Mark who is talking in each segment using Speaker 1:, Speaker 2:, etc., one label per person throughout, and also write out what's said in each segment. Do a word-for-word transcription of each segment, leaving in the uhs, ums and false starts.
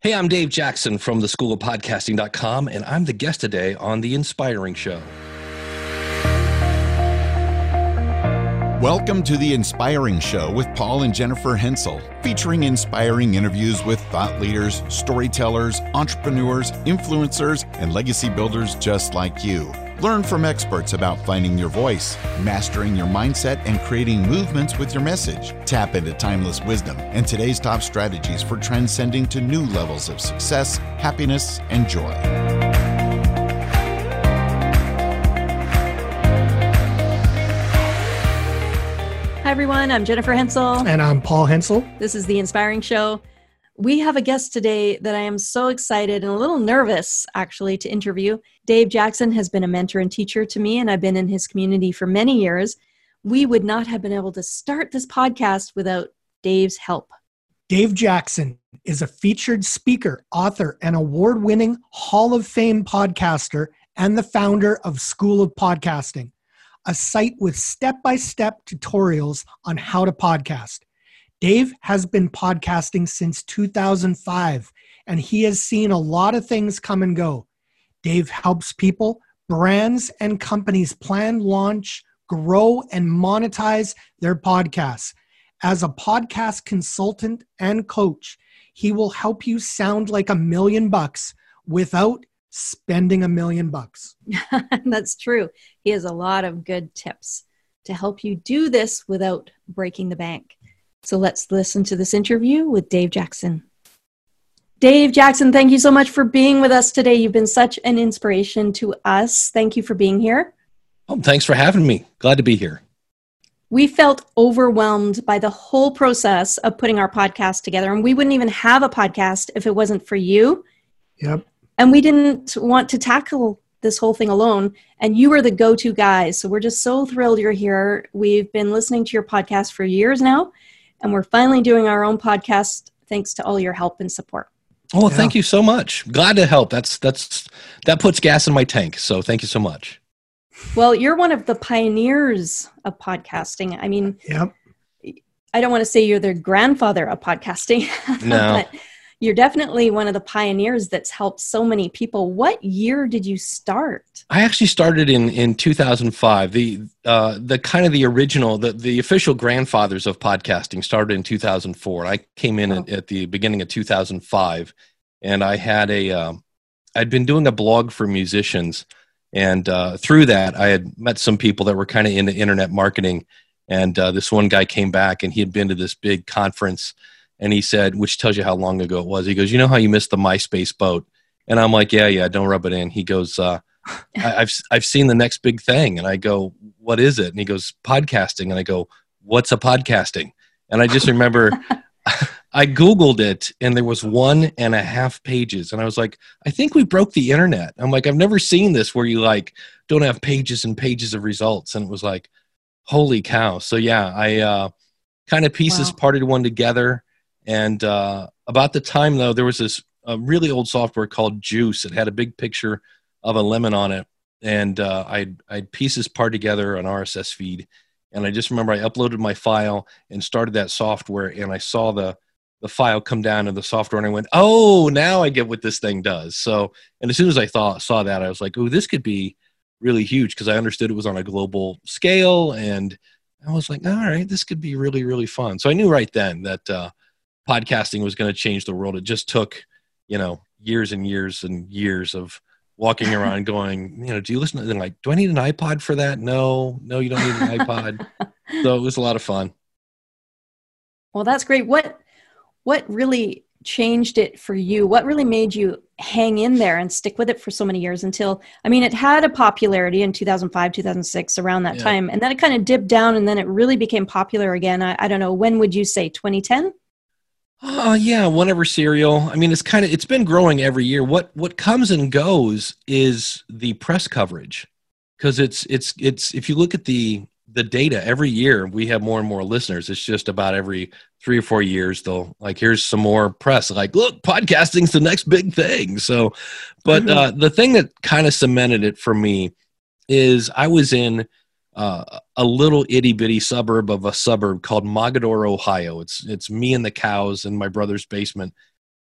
Speaker 1: Hey, I'm Dave Jackson from the school of podcasting dot com, and I'm the guest today on The Inspiring Show.
Speaker 2: Welcome to The Inspiring Show with Paul and Jennifer Hensel, featuring inspiring interviews with thought leaders, storytellers, entrepreneurs, influencers, and legacy builders just like you. Learn from experts about finding your voice, mastering your mindset, and creating movements with your message. Tap into timeless wisdom and today's top strategies for transcending to new levels of success, happiness, and joy.
Speaker 3: Hi, everyone. I'm Jennifer Hensel.
Speaker 4: And I'm Paul Hensel.
Speaker 3: This is The Inspiring Show. We have a guest today that I am so excited and a little nervous, actually, to interview. Dave Jackson has been a mentor and teacher to me, and I've been in his community for many years. We would not have been able to start this podcast without Dave's help.
Speaker 4: Dave Jackson is a featured speaker, author, and award-winning Hall of Fame podcaster and the founder of School of Podcasting, a site with step-by-step tutorials on how to podcast. Dave has been podcasting since two thousand five, and he has seen a lot of things come and go. Dave helps people, brands, and companies plan, launch, grow, and monetize their podcasts. As a podcast consultant and coach, he will help you sound like a million bucks without spending a million bucks.
Speaker 3: That's true. He has a lot of good tips to help you do this without breaking the bank. So let's listen to this interview with Dave Jackson. Dave Jackson, thank you so much for being with us today. You've been such an inspiration to us. Thank you for being here.
Speaker 1: Oh, thanks for having me. Glad to be here.
Speaker 3: We felt overwhelmed by the whole process of putting our podcast together, and we wouldn't even have a podcast if it wasn't for you.
Speaker 4: Yep.
Speaker 3: And we didn't want to tackle this whole thing alone, and you are the go-to guy. So we're just so thrilled you're here. We've been listening to your podcast for years now, and we're finally doing our own podcast thanks to all your help and support.
Speaker 1: Oh,
Speaker 4: Yeah.
Speaker 1: thank you so much. Glad to help. That's that's that puts gas in my tank. So thank you so much.
Speaker 3: Well, you're one of the pioneers of podcasting. I mean,
Speaker 4: Yep.
Speaker 3: I don't want to say you're the grandfather of podcasting,
Speaker 1: No.
Speaker 3: but you're definitely one of the pioneers that's helped so many people. What year did you start?
Speaker 1: I actually started in, in two thousand five. The uh, the kind of the original, the, the official grandfathers of podcasting started in two thousand four. I came in
Speaker 3: Oh.
Speaker 1: at, at the beginning of two thousand five, and I had a um, I'd been doing a blog for musicians, and uh, through that I had met some people that were kind of into internet marketing. And uh, this one guy came back, and he had been to this big conference. And he said, which tells you how long ago it was. He goes, you know how you missed the MySpace boat? And I'm like, yeah, yeah, don't rub it in. He goes, uh, I, I've I've seen the next big thing. And I go, what is it? And he goes, podcasting. And I go, what's a podcasting? And I just remember I Googled it, and there was one and a half pages. And I was like, I think we broke the internet. I'm like, I've never seen this where you like don't have pages and pages of results. And it was like, holy cow. So yeah, I uh, kind of pieces
Speaker 3: Wow.
Speaker 1: parted one together. And uh, about the time, though, there was this uh, really old software called Juice. It had a big picture of a lemon on it. And uh, I'd, I'd pieces part together an R S S feed. And I just remember I uploaded my file and started that software. And I saw the, the file come down in the software. And I went, oh, now I get what this thing does. So, and as soon as I thought, saw that, I was like, oh, this could be really huge, because I understood it was on a global scale. And I was like, all right, this could be really, really fun. So I knew right then that uh, podcasting was going to change the world. It just took, you know, years and years and years of walking around going, you know, do you listen to, and like, do I need an iPod for that? No, no, you don't need an iPod. So it was a lot of fun.
Speaker 3: Well, that's great. What what really changed it for you? What really made you hang in there and stick with it for so many years until, I mean, it had a popularity in two thousand five, two thousand six, around that
Speaker 1: Yeah.
Speaker 3: time, and then it kind of dipped down, and then it really became popular again. I, I don't know, when would you say, twenty ten?
Speaker 1: Oh yeah, whenever serial. I mean, it's kind of, it's been growing every year. What what comes and goes is the press coverage, because it's it's it's if you look at the the data every year, we have more and more listeners. It's just about every three or four years, they'll like, here's some more press. Like, look, podcasting's the next big thing. So, but
Speaker 3: Mhm.
Speaker 1: uh, the thing that kind of cemented it for me is I was in uh, a little itty bitty suburb of a suburb called Mogadore, Ohio. It's it's me and the cows in my brother's basement.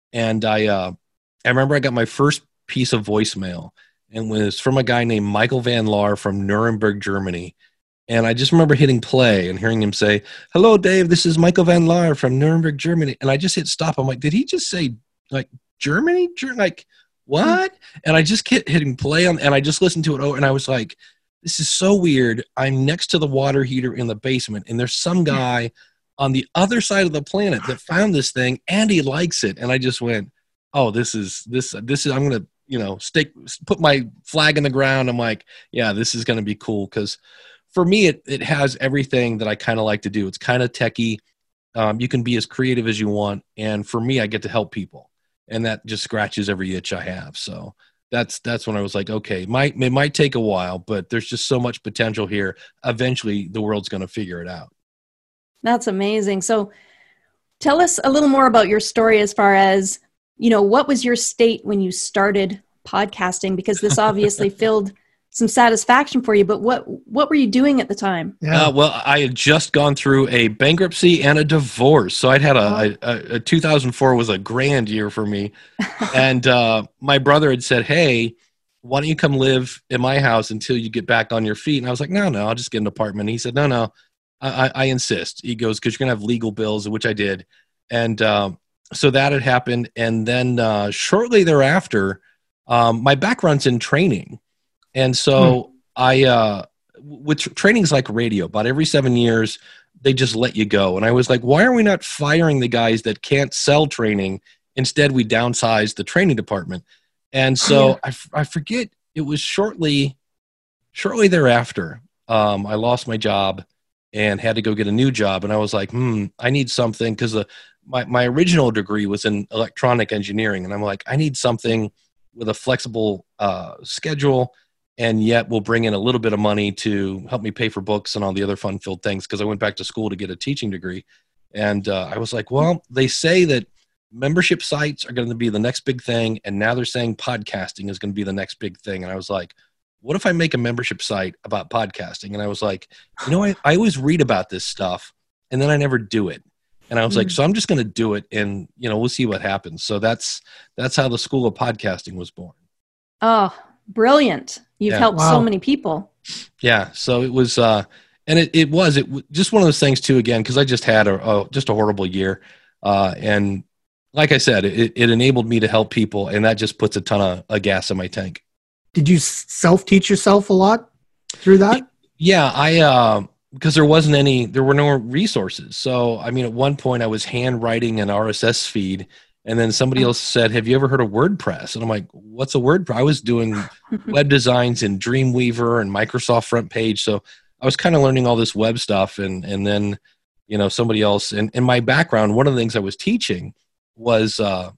Speaker 1: And I, uh, I remember I got my first piece of voicemail, and it was from a guy named Michael Van Laar from Nuremberg, Germany. And I just remember hitting play and hearing him say, "Hello, Dave, this is Michael Van Laar from Nuremberg, Germany." And I just hit stop. I'm like, did he just say like Germany? Ger- like what? And I just kept hitting play on, and I just listened to it over, and I was like, this is so weird. I'm next to the water heater in the basement, and there's some guy on the other side of the planet that found this thing, and he likes it. And I just went, oh, this is, this, this is, I'm going to, you know, stick, put my flag in the ground. I'm like, yeah, this is going to be cool. Cause for me, it, it has everything that I kind of like to do. It's kind of techie. Um, you can be as creative as you want. And for me, I get to help people, and that just scratches every itch I have. So that's, that's when I was like, okay, it might, it might take a while, but there's just so much potential here. Eventually the world's going to figure it out.
Speaker 3: That's amazing. So tell us a little more about your story as far as, you know, what was your state when you started podcasting? Because this obviously filled some satisfaction for you, but what, what were you doing at the time?
Speaker 1: Yeah. Uh, well, I had just gone through a bankruptcy and a divorce. So I'd had a, oh. a, a two thousand four was a grand year for me. And uh, my brother had said, hey, why don't you come live in my house until you get back on your feet? And I was like, no, no, I'll just get an apartment. And he said, no, no, I, I insist. He goes, because you're going to have legal bills, which I did. And um, so that had happened. And then uh, shortly thereafter, um, my background's in training. And so hmm. I, uh, with tra- training's like radio, about every seven years, they just let you go. And I was like, why are we not firing the guys that can't sell training? Instead, we downsized the training department. And so yeah. I, f- I forget, it was shortly, shortly thereafter, um, I lost my job and had to go get a new job. And I was like, hmm, I need something, because the my, my original degree was in electronic engineering. And I'm like, I need something with a flexible uh, schedule, and yet will bring in a little bit of money to help me pay for books and all the other fun-filled things, because I went back to school to get a teaching degree. And uh, I was like, well, they say that membership sites are going to be the next big thing, and now they're saying podcasting is going to be the next big thing. And I was like, what if I make a membership site about podcasting? And I was like, you know, I, I always read about this stuff, and then I never do it. And I was mm. like, so I'm just going to do it, and, you know, we'll see what happens. So that's, that's how the School of Podcasting was born.
Speaker 3: Oh, brilliant. You've
Speaker 1: yeah.
Speaker 3: helped
Speaker 4: wow.
Speaker 3: so many people.
Speaker 1: Yeah. So it was, uh, and it, it was, it was just one of those things too, again, cause I just had a, a just a horrible year. Uh, and like I said, it, it enabled me to help people, and that just puts a ton of, of gas in my tank.
Speaker 4: Did you self-teach yourself a lot through that?
Speaker 1: Yeah, I, uh, because there wasn't any, there were no resources. So, I mean, at one point I was handwriting an R S S feed, and then somebody else said, have you ever heard of WordPress? And I'm like, what's a WordPress? I was doing web designs in Dreamweaver and Microsoft Front Page. So I was kind of learning all this web stuff. And, and then, you know, somebody else, and in my background, one of the things I was teaching was, uh,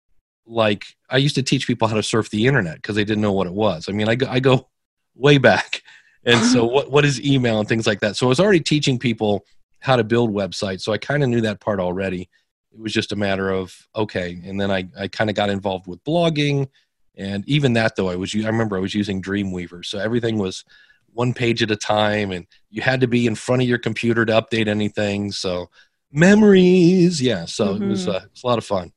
Speaker 1: like, I used to teach people how to surf the internet because they didn't know what it was. I mean, I go, I go way back. And so what, what is email and things like that? So I was already teaching people how to build websites. So I kind of knew that part already. It was just a matter of, okay. And then I, I kind of got involved with blogging, and even that though, I was, I remember I was using Dreamweaver. So everything was one page at a time, and you had to be in front of your computer to update anything. So memories. Yeah. So mm-hmm. it was, uh, it's a lot of fun.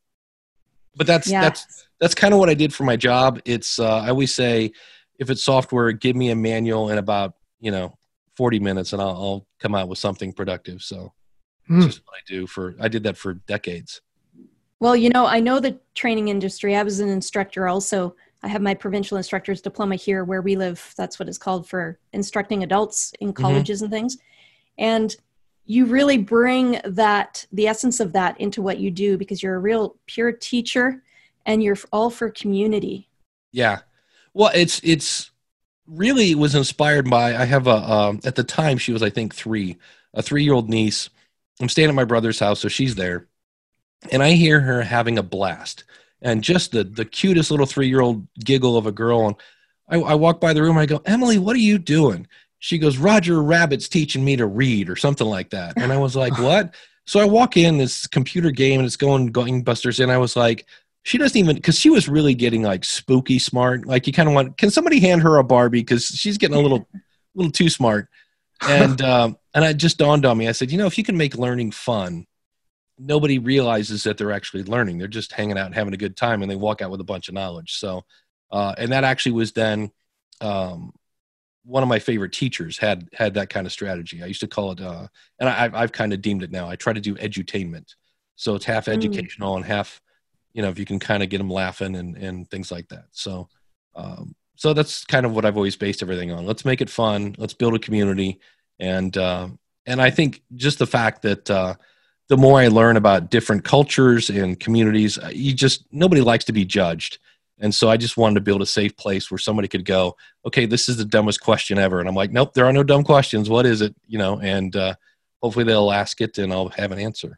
Speaker 1: But that's yeah. that's that's kind of what I did for my job. It's uh, I always say, if it's software, give me a manual in about, you know, forty minutes, and I'll, I'll come out with something productive. So mm. it's just what I do for. I did that for decades.
Speaker 3: Well, you know, I know the training industry. I was an instructor also. I have my provincial instructor's diploma here where we live. That's what it's called, for instructing adults in colleges mm-hmm. and things. And you really bring that, the essence of that, into what you do, because you're a real pure teacher, and you're all for community. Yeah.
Speaker 1: Well, it's, it's really, it was inspired by, I have a, um, at the time she was, I think three, a three-year-old niece. I'm staying at my brother's house, so she's there, and I hear her having a blast, and just the, the cutest little three-year-old giggle of a girl. And I, I walk by the room, and I go, Emily, what are you doing? She goes, Roger Rabbit's teaching me to read, or something like that. And I was like, what? So I walk in this computer game, and it's going gangbusters. And I was like, she doesn't even, because she was really getting like spooky smart. Like, you kind of want, can somebody hand her a Barbie? Because she's getting a little, little too smart. And um, and it just dawned on me. I said, you know, if you can make learning fun, nobody realizes that they're actually learning. They're just hanging out and having a good time, and they walk out with a bunch of knowledge. So, uh, and that actually was then um, one of my favorite teachers had had that kind of strategy. I used to call it, uh, and I, I've kind of deemed it now. I try to do edutainment, so it's half educational mm. and half, you know, if you can kind of get them laughing and and things like that. So, um, so that's kind of what I've always based everything on. Let's make it fun. Let's build a community, and uh, and I think just the fact that uh, the more I learn about different cultures and communities, you just nobody likes to be judged. And so I just wanted to build a safe place where somebody could go, okay, this is the dumbest question ever. And I'm like, nope, there are no dumb questions. What is it? You know, and uh, hopefully they'll ask it and I'll have an answer.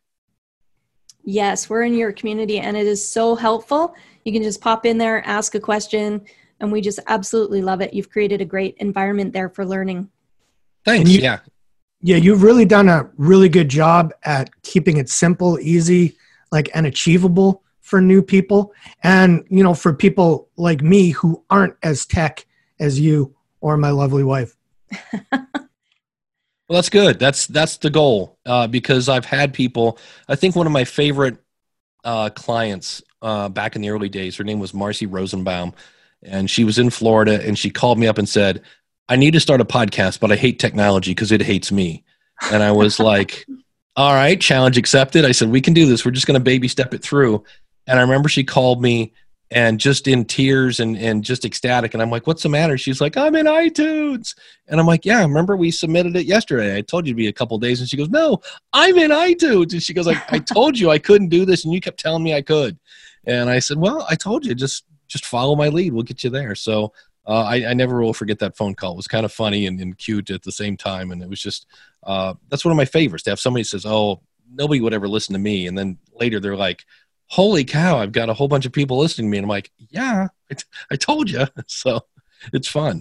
Speaker 3: Yes, we're in your community and it is so helpful. You can just pop in there, ask a question, and we just absolutely love it. You've created a great environment there for learning.
Speaker 1: Thanks.
Speaker 4: You,
Speaker 1: yeah.
Speaker 4: Yeah, you've really done a really good job at keeping it simple, easy, like, and achievable for new people. And, you know, for people like me who aren't as tech as you or my lovely wife.
Speaker 1: Well, that's good. That's, that's the goal. Uh, because I've had people, I think one of my favorite uh, clients uh, back in the early days, her name was Marcy Rosenbaum, and she was in Florida, and she called me up and said, I need to start a podcast, but I hate technology because it hates me. And I was like, all right, challenge accepted. I said, we can do this. We're just going to baby step it through. And I remember she called me and just in tears and, and just ecstatic. And I'm like, what's the matter? She's like, I'm in iTunes. And I'm like, yeah, remember we submitted it yesterday. I told you to be a couple of days. And she goes, no, I'm in iTunes. And she goes, like, I told you I couldn't do this. And you kept telling me I could. And I said, well, I told you, just, just follow my lead. We'll get you there. So uh, I, I never will forget that phone call. It was kind of funny and, and cute at the same time. And it was just, uh, that's one of my favorites, to have somebody that says, oh, nobody would ever listen to me. And then later they're like, holy cow, I've got a whole bunch of people listening to me. And I'm like, yeah, I, t- I told you. So it's fun.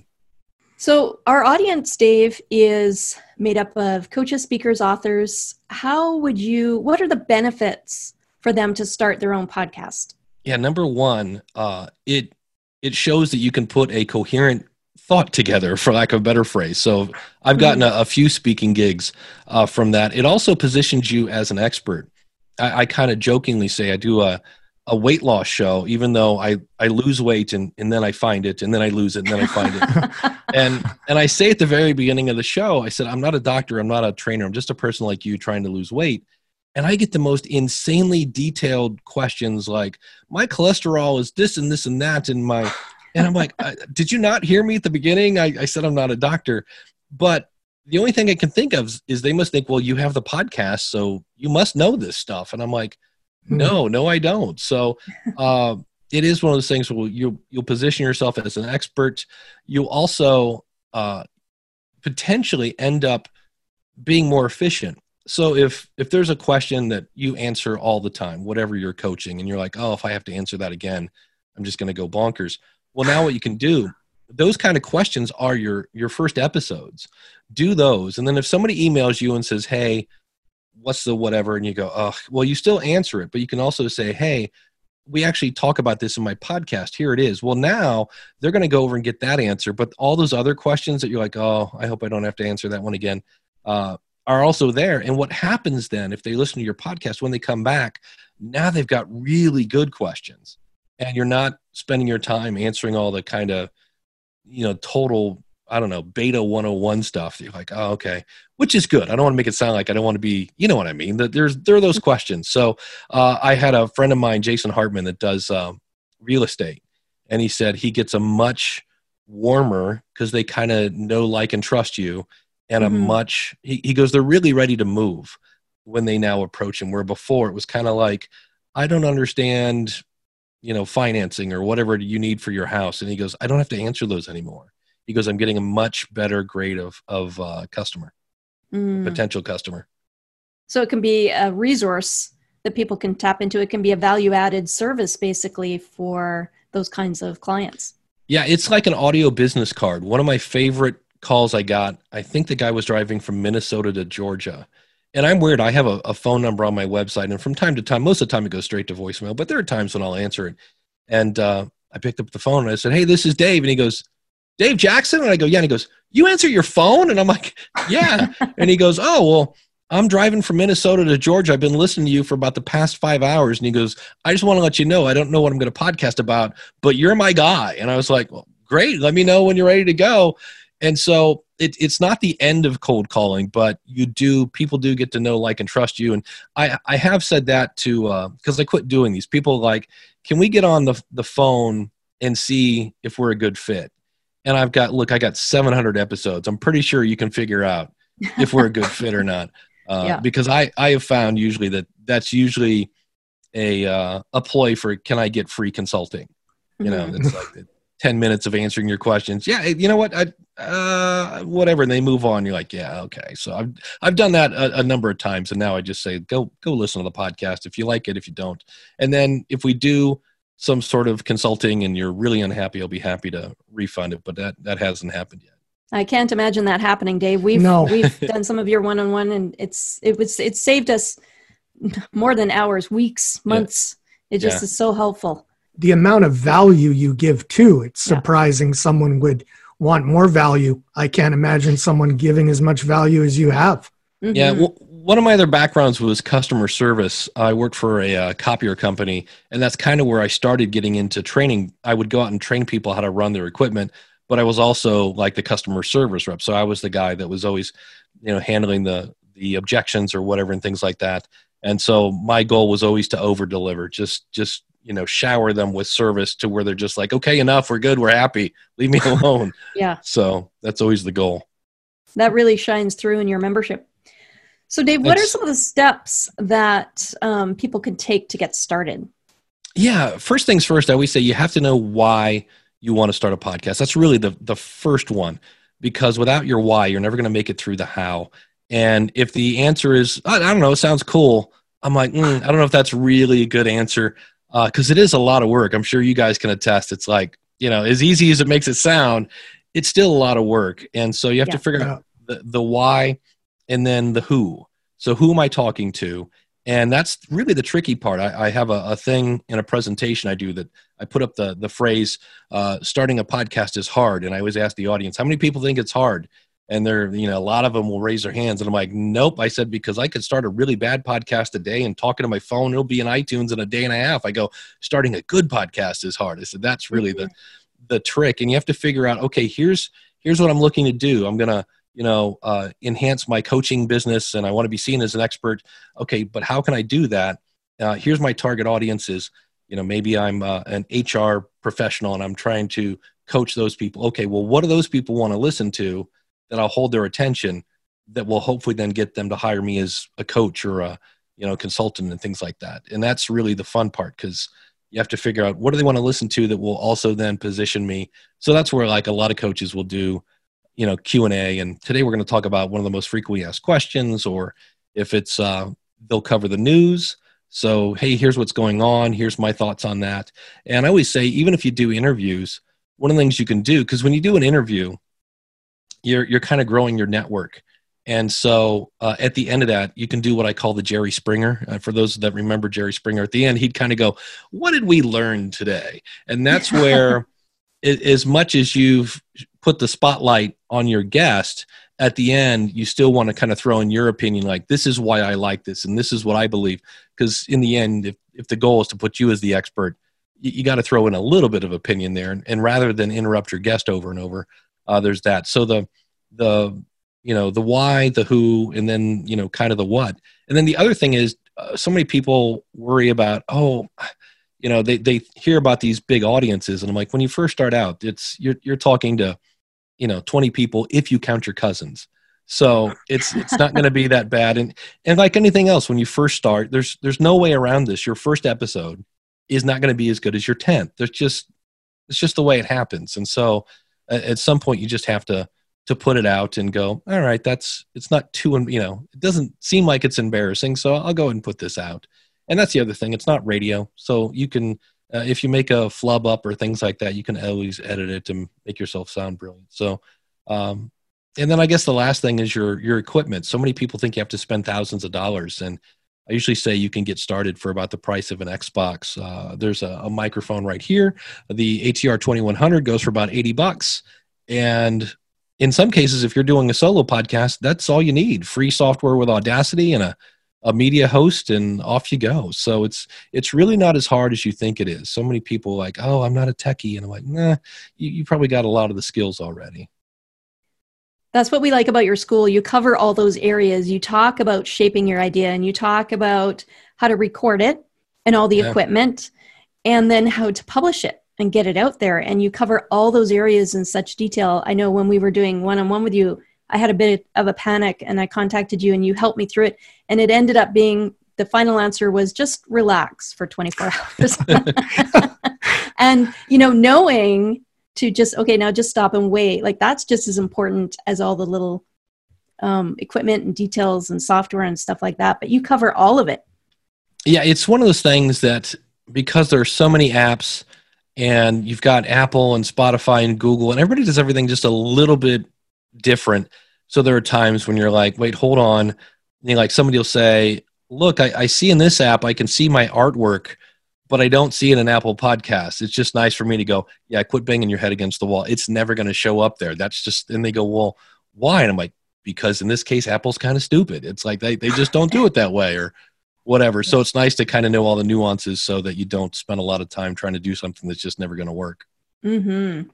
Speaker 3: So our audience, Dave, is made up of coaches, speakers, authors. How would you, what are the benefits for them to start their own podcast?
Speaker 1: Yeah, number one, uh, it it shows that you can put a coherent thought together, for lack of a better phrase. So I've gotten a, a few speaking gigs uh, from that. It also positions you as an expert. I, I kind of jokingly say I do a, a weight loss show, even though I, I lose weight and, and then I find it and then I lose it and then I find it. and and I say at the very beginning of the show, I said, I'm not a doctor, I'm not a trainer, I'm just a person like you trying to lose weight. And I get the most insanely detailed questions like, my cholesterol is this and this and that. And my, and I'm like, did you not hear me at the beginning? I, I said, I'm not a doctor. But the only thing I can think of is they must think, well, you have the podcast, so you must know this stuff. And I'm like, no, no, I don't. So uh, it is one of those things where you, you'll position yourself as an expert. You'll also uh, potentially end up being more efficient. So if if there's a question that you answer all the time, whatever you're coaching, and you're like, oh, if I have to answer that again, I'm just going to go bonkers. Well, now what you can do, those kind of questions are your your first episodes. Do those. And then if somebody emails you and says, hey, what's the whatever? And you go, oh, well, you still answer it. But you can also say, hey, we actually talk about this in my podcast. Here it is. Well, now they're going to go over and get that answer. But all those other questions that you're like, oh, I hope I don't have to answer that one again, uh, are also there. And what happens then if they listen to your podcast, when they come back, now they've got really good questions. And you're not spending your time answering all the kind of, you know, total, I don't know, beta one oh one stuff. You're like, oh, okay, which is good. I don't want to make it sound like I don't want to be, you know what I mean? That there's, there are those questions. So uh, I had a friend of mine, Jason Hartman, that does um, real estate. And he said he gets a much warmer, because they kind of know, like, and trust you. And mm-hmm. a much, he, he goes, they're really ready to move when they now approach him, where before it was kind of like, I don't understand, you know, financing or whatever you need for your house. And he goes, I don't have to answer those anymore. He goes, I'm getting a much better grade of, of uh, customer, mm. potential customer.
Speaker 3: So it can be a resource that people can tap into. It can be a value-added service, basically, for those kinds of clients.
Speaker 1: Yeah, it's like an audio business card. One of my favorite calls I got, I think the guy was driving from Minnesota to Georgia. And I'm weird. I have a, a phone number on my website, and from time to time, most of the time it goes straight to voicemail, but there are times when I'll answer it. And uh, I picked up the phone and I said, hey, this is Dave. And he goes, Dave Jackson? And I go, yeah. And he goes, you answer your phone? And I'm like, yeah. And he goes, oh, well, I'm driving from Minnesota to Georgia. I've been listening to you for about the past five hours. And he goes, I just want to let you know, I don't know what I'm going to podcast about, but you're my guy. And I was like, well, great. Let me know when you're ready to go. And so it, it's not the end of cold calling, but you do, people do get to know, like, and trust you. And I, I have said that to, uh, cause I quit doing these. People like, can we get on the, the phone and see if we're a good fit? And I've got, look, I got seven hundred episodes. I'm pretty sure you can figure out if we're a good fit or not. Uh, yeah. Because I, I have found usually that that's usually a uh, a ploy for, can I get free consulting? You know, mm-hmm. It's like ten minutes of answering your questions. Yeah, you know what? I uh, whatever, and they move on. You're like, yeah, okay. So I've I've done that a, a number of times, and now I just say, go go listen to the podcast if you like it. If you don't, and then if we do some sort of consulting and you're really unhappy, I'll be happy to refund it. But that that hasn't happened yet.
Speaker 3: I can't imagine that happening, Dave. We've no. we've done some of your one-on-one, and it's it was it saved us more than hours, weeks, months. Yeah. It just yeah. is so helpful.
Speaker 4: The amount of value you give too, it's surprising yeah. someone would want more value. I can't imagine someone giving as much value as you have.
Speaker 1: Mm-hmm. Yeah. Well, one of my other backgrounds was customer service. I worked for a uh, copier company, and that's kind of where I started getting into training. I would go out and train people how to run their equipment. But I was also like the customer service rep. So I was the guy that was always, you know, handling the the objections or whatever and things like that. And so my goal was always to over deliver, just, just, you know, shower them with service to where they're just like, okay, enough. We're good. We're happy. Leave me alone.
Speaker 3: Yeah.
Speaker 1: So that's always the goal.
Speaker 3: That really shines through in your membership. So Dave, what it's, are some of the steps that um, people can take to get started?
Speaker 1: Yeah. First things first, I always say you have to know why you want to start a podcast. That's really the the first one, because without your why, you're never going to make it through the how. And if the answer is, I, I don't know, it sounds cool, I'm like, mm, I don't know if that's really a good answer, because uh, it is a lot of work. I'm sure you guys can attest. It's like, you know, as easy as it makes it sound, it's still a lot of work. And so you have yeah. to figure out the, the why and then the who. So who am I talking to? And that's really the tricky part. I, I have a, a thing in a presentation I do that I put up the the phrase, uh, starting a podcast is hard. And I always ask the audience, how many people think it's hard? And they're, you know, a lot of them will raise their hands. And I'm like, nope. I said, because I could start a really bad podcast a day and talking to my phone, it'll be in iTunes in a day and a half. I go, starting a good podcast is hard. I said, that's really the the trick. And you have to figure out, okay, here's here's what I'm looking to do. I'm going to, you know, uh, enhance my coaching business, and I want to be seen as an expert. Okay, but how can I do that? Uh, here's my target audience is, you know, maybe I'm uh, an H R professional and I'm trying to coach those people. Okay, well, what do those people want to listen to that I'll hold their attention, that will hopefully then get them to hire me as a coach or a, you know, consultant and things like that. And that's really the fun part, because you have to figure out what do they want to listen to that will also then position me. So that's where, like, a lot of coaches will do, you know, Q and A. And today we're going to talk about one of the most frequently asked questions, or if it's, uh, they'll cover the news. So, hey, here's what's going on. Here's my thoughts on that. And I always say, even if you do interviews, one of the things you can do, because when you do an interview, you're, you're kind of growing your network. And so uh, at the end of that, you can do what I call the Jerry Springer. Uh, for those that remember Jerry Springer, at the end, he'd kind of go, what did we learn today? And that's where, as much as you've put the spotlight on your guest, at the end, you still want to kind of throw in your opinion, like, this is why I like this, and this is what I believe. Because in the end, if, if the goal is to put you as the expert, you, you got to throw in a little bit of opinion there. And, and rather than interrupt your guest over and over, uh, there's that. So the, the, you know, the why, the who, and then, you know, kind of the what. And then the other thing is, uh, so many people worry about, oh, you know, they, they hear about these big audiences. And I'm like, when you first start out, it's, you're, you're talking to, you know, twenty people, if you count your cousins. So it's, it's not going to be that bad. And, and like anything else, when you first start, there's, there's no way around this. Your first episode is not going to be as good as your tenth. There's just, it's just the way it happens. And so uh, at some point you just have to, to put it out and go, all right, that's, it's not too, you know, it doesn't seem like it's embarrassing. So I'll go ahead and put this out. And that's the other thing. It's not radio. So you can, uh, if you make a flub up or things like that, you can always edit it and make yourself sound brilliant. So, um, and then I guess the last thing is your, your equipment. So many people think you have to spend thousands of dollars. And I usually say you can get started for about the price of an Xbox. Uh, there's a, a microphone right here. The A T R twenty-one hundred goes for about eighty bucks. And in some cases, if you're doing a solo podcast, that's all you need. Free software with Audacity and a, a media host, and off you go. So it's it's really not as hard as you think it is. So many people are like, oh, I'm not a techie. And I'm like, nah, you, you probably got a lot of the skills already.
Speaker 3: That's what we like about your school. You cover all those areas. You talk about shaping your idea, and you talk about how to record it and all the yeah. equipment, and then how to publish it and get it out there. And you cover all those areas in such detail. I know when we were doing one-on-one with you, I had a bit of a panic, and I contacted you and you helped me through it. And it ended up being, the final answer was just relax for twenty-four hours. And, you know, knowing to just, okay, now just stop and wait. Like, that's just as important as all the little um, equipment and details and software and stuff like that. But you cover all of it.
Speaker 1: Yeah, it's one of those things that, because there are so many apps, and you've got Apple and Spotify and Google, and everybody does everything just a little bit different. So there are times when you're like, wait, hold on. And you like somebody will say, look, I, I see in this app, I can see my artwork, but I don't see it in an Apple Podcast. It's just nice for me to go, yeah, quit banging your head against the wall. It's never going to show up there. That's just, and they go, well, why? And I'm like, because in this case, Apple's kind of stupid. It's like they, they just don't do it that way, or whatever. So it's nice to kind of know all the nuances so that you don't spend a lot of time trying to do something that's just never going to work.
Speaker 3: Mm-hmm.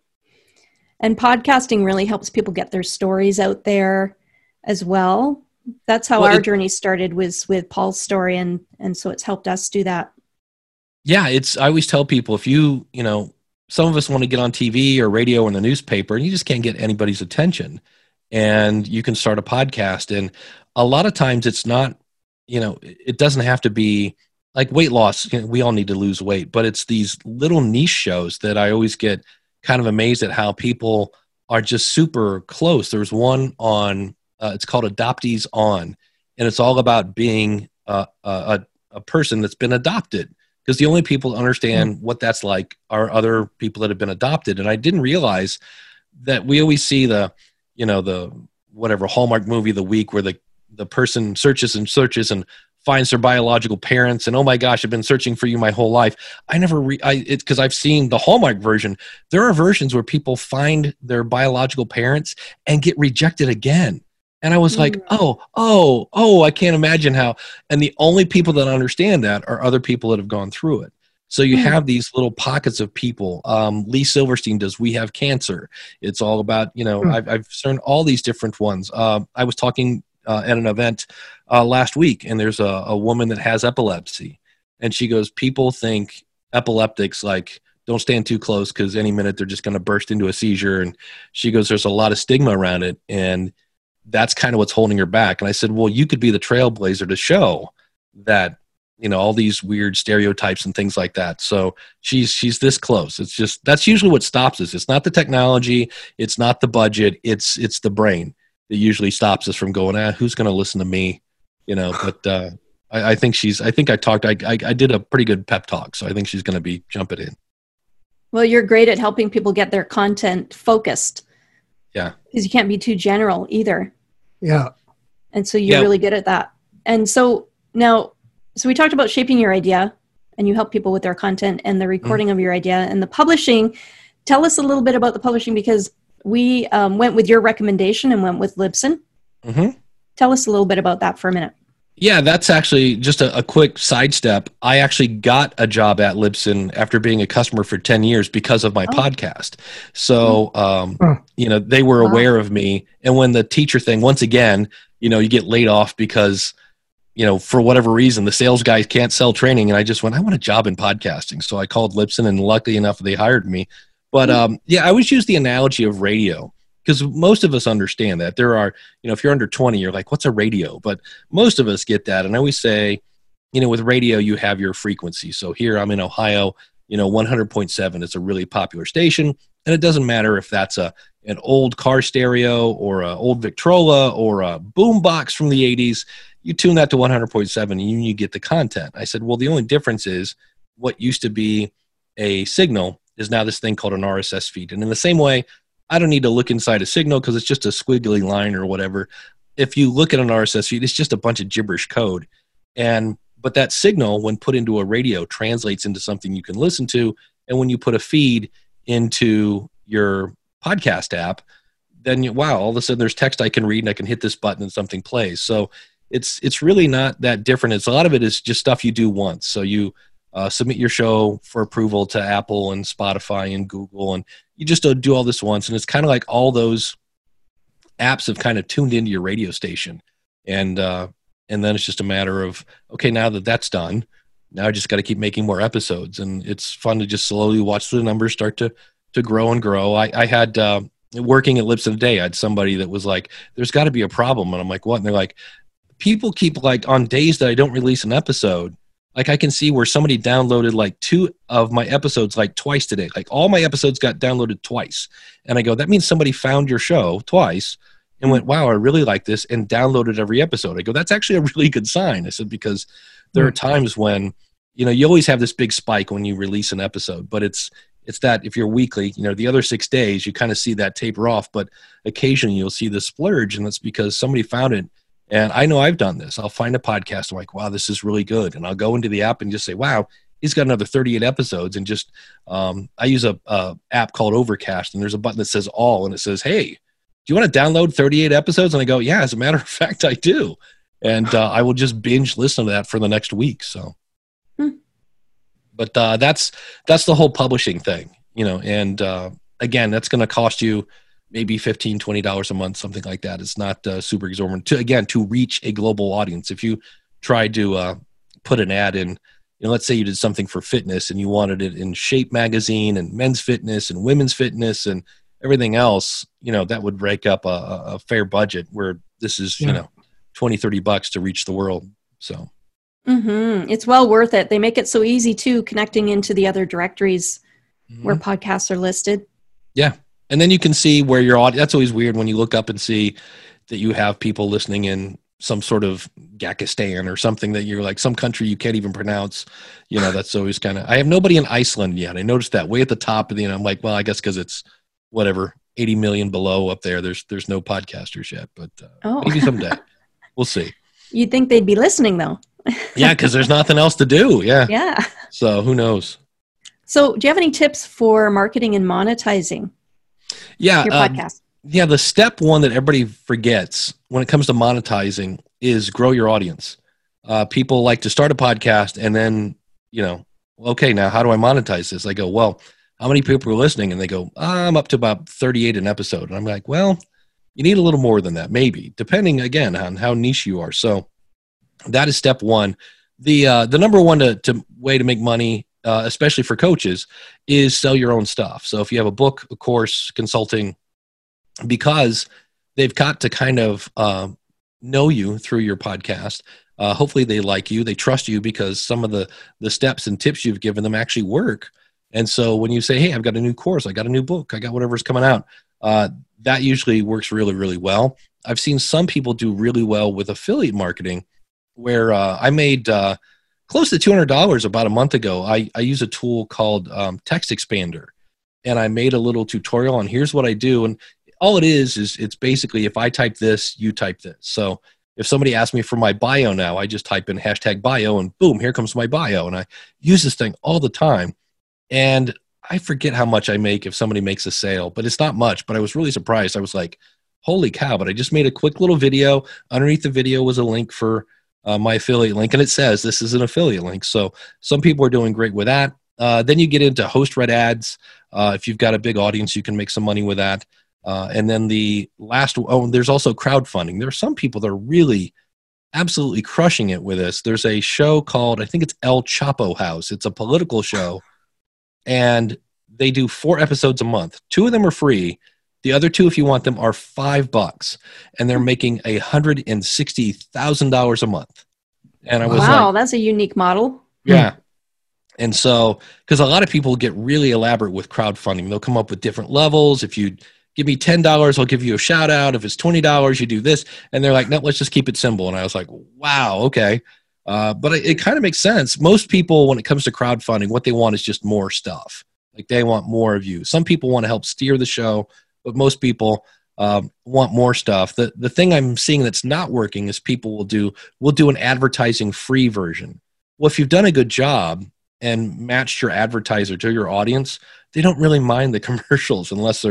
Speaker 3: And podcasting really helps people get their stories out there as well. That's how well, our it, journey started, was with Paul's story. And, and so it's helped us do that.
Speaker 1: Yeah. It's, I always tell people, if you, you know, some of us want to get on T V or radio or in the newspaper, and you just can't get anybody's attention, and you can start a podcast. And a lot of times it's not, you know, it doesn't have to be like weight loss. You know, we all need to lose weight, but it's these little niche shows that I always get kind of amazed at how people are just super close. There's one on, uh, it's called Adoptees On, and it's all about being uh, a, a person that's been adopted, because the only people that understand mm. what that's like are other people that have been adopted. And I didn't realize that we always see the, you know, the whatever Hallmark movie of the week where the the person searches and searches and finds their biological parents, and oh my gosh, I've been searching for you my whole life. I never, re- I it's because I've seen the Hallmark version. There are versions where people find their biological parents and get rejected again. And I was like, mm. oh, oh, oh, I can't imagine how. And the only people that understand that are other people that have gone through it. So you mm. have these little pockets of people. Um, Lee Silverstein does We Have Cancer. It's all about, you know, mm. I've, I've learned all these different ones. Uh, I was talking Uh, at an event uh, last week, and there's a, a woman that has epilepsy, and she goes, people think epileptics like don't stand too close because any minute they're just going to burst into a seizure. And she goes, there's a lot of stigma around it, and that's kind of what's holding her back. And I said, well, you could be the trailblazer to show that, you know, all these weird stereotypes and things like that. So she's she's this close. It's just, that's usually what stops us. It's not the technology, it's not the budget, it's it's the brain that usually stops us from going, ah, who's going to listen to me? You know, but uh, I, I think she's, I think I talked, I, I, I did a pretty good pep talk. So I think she's going to be jumping in.
Speaker 3: Well, you're great at helping people get their content focused.
Speaker 1: Yeah.
Speaker 3: Because you can't be too general either.
Speaker 4: Yeah.
Speaker 3: And so you're
Speaker 1: yeah.
Speaker 3: really good at that. And so now, so we talked about shaping your idea, and you help people with their content and the recording mm. of your idea and the publishing. Tell us a little bit about the publishing, because we um, went with your recommendation and went with Libsyn.
Speaker 1: Mm-hmm.
Speaker 3: Tell us a little bit about that for a minute.
Speaker 1: Yeah, that's actually just a, a quick sidestep. I actually got a job at Libsyn after being a customer for ten years because of my oh. podcast. So, um, oh. you know, they were aware wow. of me. And when the teacher thing, once again, you know, you get laid off because, you know, for whatever reason, the sales guys can't sell training. And I just went, I want a job in podcasting. So I called Libsyn, and luckily enough, they hired me. But um, yeah, I always use the analogy of radio, because most of us understand that. There are, you know, if you're under twenty, you're like, what's a radio? But most of us get that. And I always say, you know, with radio, you have your frequency. So here I'm in Ohio, you know, one hundred point seven is a really popular station. And it doesn't matter if that's a an old car stereo or an old Victrola or a boom box from the eighties. You tune that to one hundred point seven and you, you get the content. I said, well, the only difference is what used to be a signal is now this thing called an R S S feed. And in the same way, I don't need to look inside a signal because it's just a squiggly line or whatever. If you look at an R S S feed, it's just a bunch of gibberish code. And but that signal, when put into a radio, translates into something you can listen to. And when you put a feed into your podcast app, then you, wow, all of a sudden there's text I can read and I can hit this button and something plays. So it's it's really not that different. It's a lot of it is just stuff you do once. So you uh, submit your show for approval to Apple and Spotify and Google, and you just do all this once. And it's kind of like all those apps have kind of tuned into your radio station. And uh, and then it's just a matter of, okay, now that that's done, now I just got to keep making more episodes. And it's fun to just slowly watch the numbers start to to grow and grow. I, I had, uh, working at Lips of the Day, I had somebody that was like, there's got to be a problem. And I'm like, what? And they're like, people keep like on days that I don't release an episode, like I can see where somebody downloaded like two of my episodes like twice today. Like all my episodes got downloaded twice. And I go, that means somebody found your show twice and went, wow, I really like this, and downloaded every episode. I go, that's actually a really good sign. I said, because there are times when, you know, you always have this big spike when you release an episode, but it's, it's that if you're weekly, you know, the other six days, you kind of see that taper off, but occasionally you'll see the splurge, and that's because somebody found it. And I know I've done this. I'll find a podcast. I'm like, wow, this is really good. And I'll go into the app and just say, wow, he's got another thirty-eight episodes. And just, um, I use a, a app called Overcast, and there's a button that says all, and it says, hey, do you want to download thirty-eight episodes? And I go, yeah, as a matter of fact, I do. And uh, I will just binge listen to that for the next week. So, hmm. but uh, that's, that's the whole publishing thing, you know, and uh, again, that's going to cost you maybe fifteen dollars, twenty dollars a month, something like that. It's not uh, super exorbitant to, again, to reach a global audience. If you tried to uh, put an ad in, you know, let's say you did something for fitness and you wanted it in Shape Magazine and Men's Fitness and Women's Fitness and everything else, you know, that would rake up a, a fair budget, where this is, yeah. you know, twenty, thirty bucks to reach the world. So
Speaker 3: mm-hmm. It's well worth it. They make it so easy too, connecting into the other directories mm-hmm. where podcasts are listed. Yeah.
Speaker 1: And then you can see where your audience, that's always weird when you look up and see that you have people listening in some sort of Gakistan or something that you're like, some country you can't even pronounce. You know, that's always kind of, I have nobody in Iceland yet. I noticed that way at the top of the, you know, I'm like, well, I guess because it's whatever, eighty million below up there. There's, there's no podcasters yet, but uh, oh. maybe someday. We'll see.
Speaker 3: You'd think they'd be listening though.
Speaker 1: Yeah, because there's nothing else to do. Yeah.
Speaker 3: Yeah.
Speaker 1: So who knows?
Speaker 3: So do you have any tips for marketing and monetizing?
Speaker 1: Yeah.
Speaker 3: Your podcast.
Speaker 1: Uh, yeah. The step one that everybody forgets when it comes to monetizing is grow your audience. Uh, people like to start a podcast and then, you know, okay, now how do I monetize this? I go, well, how many people are listening? And they go, I'm up to about thirty-eight an episode. And I'm like, well, you need a little more than that, maybe, depending, again, on how niche you are. So that is step one. The uh, the number one to, to way to make money, uh, especially for coaches, is sell your own stuff. So if you have a book, a course, consulting, because they've got to kind of uh, know you through your podcast. Uh, hopefully they like you. They trust you because some of the, the steps and tips you've given them actually work. And so when you say, hey, I've got a new course, I got a new book, I got whatever's coming out, uh, that usually works really, really well. I've seen some people do really well with affiliate marketing, where uh, I made uh, close to two hundred dollars about a month ago. I, I use a tool called um, Text Expander, and I made a little tutorial on here's what I do. And all it is, is it's basically if I type this, you type this. So if somebody asks me for my bio now, I just type in hashtag bio and boom, here comes my bio. And I use this thing all the time. And I forget how much I make if somebody makes a sale, but it's not much. But I was really surprised. I was like, holy cow, but I just made a quick little video. Underneath the video was a link for uh, my affiliate link, and it says this is an affiliate link. So some people are doing great with that. Uh, then you get into host read ads. Uh, if you've got a big audience, you can make some money with that. Uh, and then the last, oh, there's also crowdfunding. There are some people that are really absolutely crushing it with this. There's a show called, I think it's El Chapo House. It's a political show. And they do four episodes a month. Two of them are free. The other two, if you want them, are five bucks. And they're making a hundred and sixty thousand dollars a month. And I was
Speaker 3: wow,
Speaker 1: like,
Speaker 3: that's a unique model.
Speaker 1: Yeah. And so, because a lot of people get really elaborate with crowdfunding. They'll come up with different levels. If you give me ten dollars, I'll give you a shout out. If it's twenty dollars, you do this. And they're like, no, let's just keep it simple. And I was like, wow, okay. Uh, but it, it kind of makes sense. Most people, when it comes to crowdfunding, what they want is just more stuff. Like they want more of you. Some people want to help steer the show, but most people um, want more stuff. The the thing I'm seeing that's not working is people will do will do an advertising free version. Well, if you've done a good job and matched your advertiser to your audience, they don't really mind the commercials unless they're